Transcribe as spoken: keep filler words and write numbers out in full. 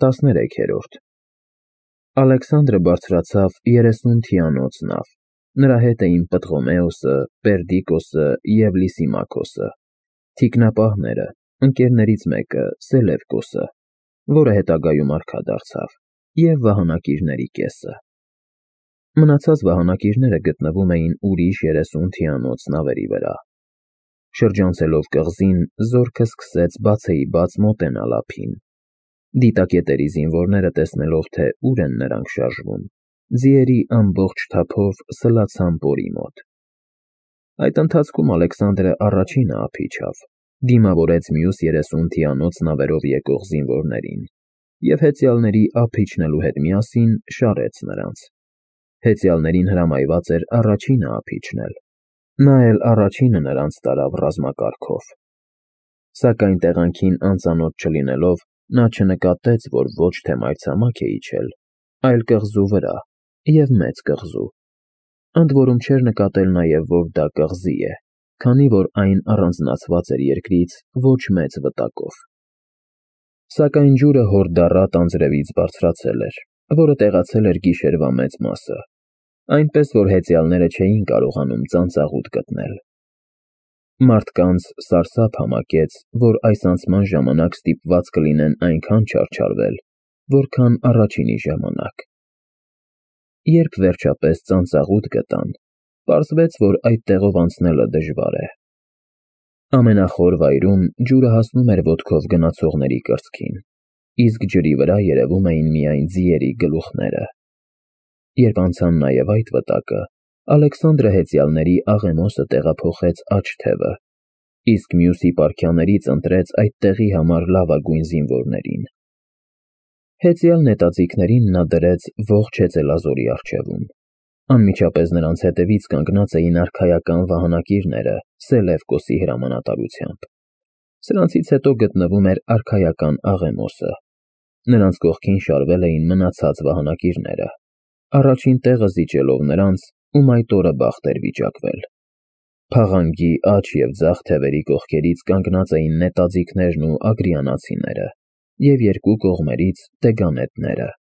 տասներեքերորդ Ալեքսանդրը բարձրացավ երեսուն թիանոց նավ, նրա հետ էին Պտղոմեոսը, Պերդիկոսը և Լիսիմաքոսը, թիկնապահները, ընկերներից մեկը Սելևկոսը, որը հետագայում արքա դարձավ, և վահանակիրների կեսը։ Մնացած վահանակիրները գտնվում էին ուրիշ երեսուն թիանոց նավերի վրա։ Շրջանցելով կղզին, զորքը սկսեց բացեիբաց մոտենալ ափին։ Դիտակետերի զինվորները տեսնելով, թե ուր են նրանք շարժվում, ձիերի ամբողջ թափով սլացան պորի մոտ։ Այդ ընթացքում Ալեքսանդրը առաջինը ափ իջավ, դիմավորեց մյուս երեսուն թիանոց նավերով եկող զինվորներին և հեծյալների ափ իջնելու հետ միասին շարեց նրանց։ Հեծյալներին հրամայված էր առաջինը ափ իջնել։ Նա էլ առաջինը նրանց տարավ ռազմակարգով։ Սակայն տեղանքին անծանոթ չլինելով, նա չնկատեց, որ ոչ թե մայրցամաք է իջել, այլ կղզու վրա և մեծ կղզու։ Ընդ որում չէր նկատել նաև, որ դա կղզի է, քանի որ այն առանձնացված էր երկրից ոչ մեծ վտակով։ Սակայն ջուրը հորդառատ անձրևից բարձրացել էր, որը տեղացել էր գիշերվա մեծ մասը, այնպես որ հեծյալները չէին կարողանում ծանծաղուտ գտնել։ Մարդկանց սարսափ համակեց, որ այս անցման ժամանակ ստիպված կլինեն այնքան չարչարվել, որքան առաջինի ժամանակ։ Երբ վերջապես ծանծաղուտ գտան, պարզվեց, որ այդ տեղով անցնելը դժվար է։ Ամենախոր վայրում ջուրը հասնում էր ոտքով գնացողների կրծքին, իսկ ջրի վրա երևում էին միայն ձիերի գլուխները։ Երբ անցան նաև այդ վտակը, Ալեքսանդրը հեծյալների աղեմոսը տեղափոխեց աջ թևը, իսկ մյուս հիպարքյաներից ընտրեց այդ տեղի համար լավագույն զինվորներին։ Հեծյալ նետաձիգներին նա դրեց ողջ հեծելազորի առջևում։ Անմիջապես նրանց հետևից կանգնած էին արքայական վահանակիրները Սելևկոսի հրամանատարությամբ։ Սրանցից հետո գտնվում էր արքայական աղեմոսը։ Նրանց կողքին շարվել էին մնացած վահանակիրները, առաջին տեղը զիջելով նրանց, ում այդ օրը բախտ էր վիճակվել։ Փաղանգի աջ և ձախ թևերի կողքերից կանգնած էին նետաձիգներն ու ագրիանացիները և երկու կողմերից՝ դեգանետները։